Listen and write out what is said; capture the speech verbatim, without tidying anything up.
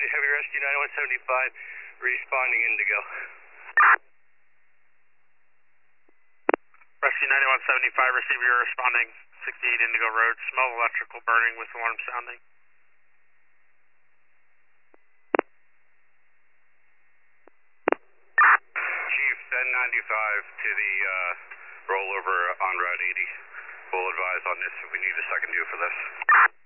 Heavy Rescue ninety-one seventy-five, responding Indigo. Rescue ninety-one seventy-five, receiver, you're responding sixty-eight Indigo Road, smell electrical burning with alarm sounding. Chief, send ninety-five to the uh, rollover on Route eighty. We'll advise on this if we need a second due for this.